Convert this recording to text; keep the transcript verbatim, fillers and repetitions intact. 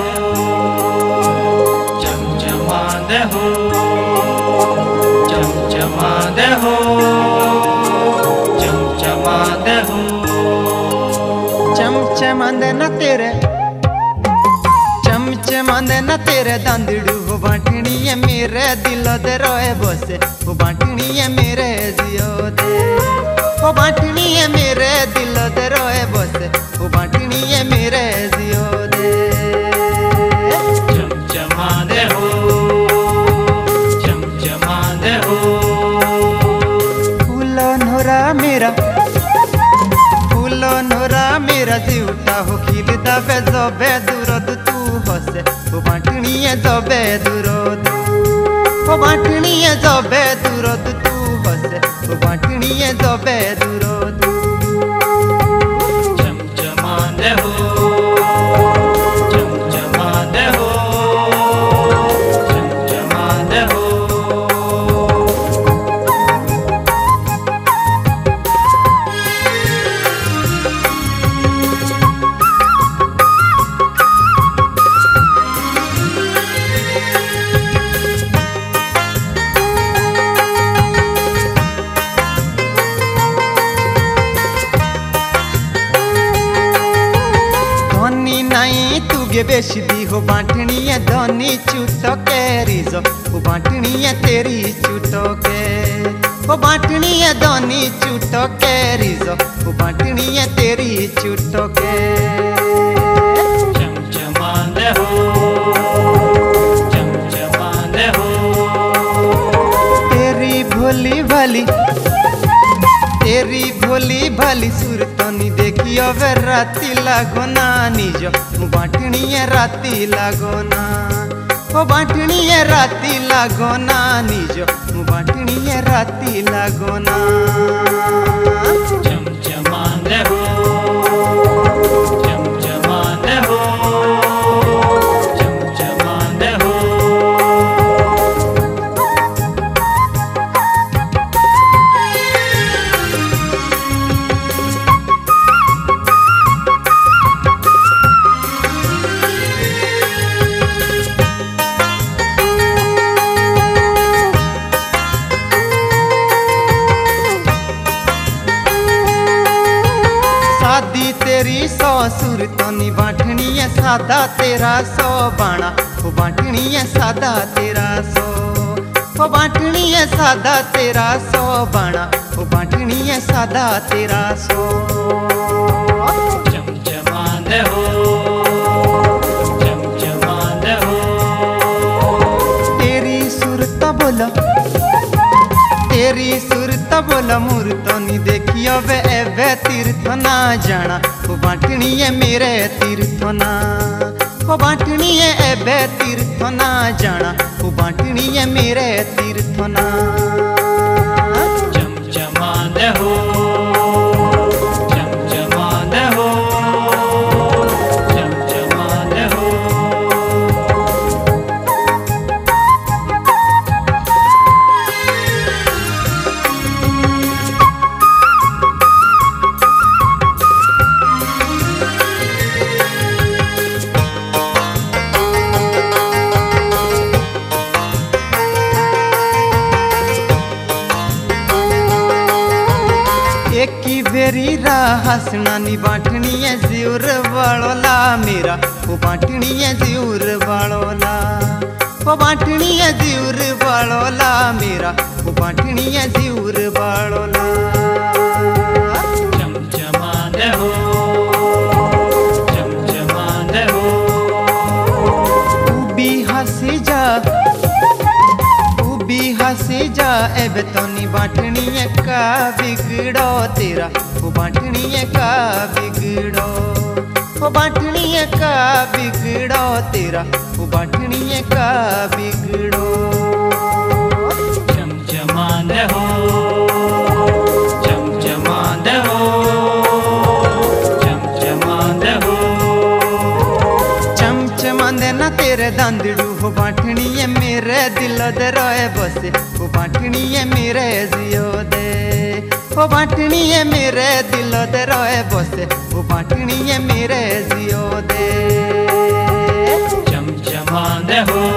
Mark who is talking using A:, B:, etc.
A: हो चमचमांदे हो चमचमांदे हो चमचमांदे हो
B: चमचमांदे ना तेरे चमचमांदे ना तेरे दांदड़ू हो बांटनी है मेरे दिलो दे रोए बसे वो बांटनी है मेरे जियो दे वो बांटनी है मेरे दिलो दे रोए बसे वो बांटनी है मेरे जियो दे
A: चमचमांदे हो चमचमांदे हो
B: फूलो नोरा मेरा फूलो नोरा मेरा जीवटा हो खिलदा बे जबे दूरद तू हसे वो बांटनी है जबे दूरद वो बांटनी है जबे दूरद तू हसे वो बांटनी है जबे दूरद
A: चमचमांदे हो चमचमांदे हो चमचमांदे हो
B: नहीं तुगे बेशी दी हो बांटनी है धनी चुटो के रिजो वो बांटनी है तेरी चुटो के वो बांटनी है धनी चुटो के रिजो वो बांटनी है तेरी चुटो के
A: चमचमांदे हो चमचमांदे हो
B: तेरी भोली भाली तेरी भोली भाली सुरतनी देखियो वे राती लागो ना निजो मु बांटनी है राती लागो ना वो बांटनी है राती लागो ना निजो मु बांटनी है राती लागो ना
A: चमचमांदे हो चमचमांदे हो चमचमांदे हो
B: शादी तेरी सौ सुरतनी बांटनी है सादा तेरा सौ बाणा वो बांटनी है सादा तेरा सौ वो बांटनी है सादा तेरा सौ बाणा वो बांटनी है सादा तेरा सौ
A: चमचमांदे हो चमचमांदे हो
B: तेरी सुरत बोलो तेरी सुरत बोलो मूर्तनी देखियो वे एवे तीर्थ ना जाना वो बांटनी है मेरे तीर्थ ना वो बांटनी है एवे तीर्थ ना जाना वो बांटनी है मेरे तीर्थ ना
A: चमचमांदे हो चमचमांदे हो चमचमांदे हो
B: एकी बेरी रा हसना नी बांटनी है जिउर वालोला मेरा वो बांटनी है जिउर वालोला वो बांटनी है जिउर वालोला मेरा वो बांटनी है जिउर वालोला
A: चमचमांदे हो चमचमांदे हो
B: तू भी हंसी जा तू भी हंसी जा एबे तो नी बांटनी है का बिगड़ो तेरा वो बांटनी है का बिगड़ो वो बांटनी है का बिगड़ो तेरा वो बांटनी है का बिगड़ो
A: चमचमांदे हो चमचमांदे हो चमचमांदे हो
B: चमचमांदे ना तेरे दांदड़ू हो बांटनी है मेरे दिलो दे रोए बसे वो बांटनी है मेरे जियो दे वो बांटनी है मेरे दिलो दे रोए बसे वो बांटनी है मेरे जियो दे।
A: मांद हो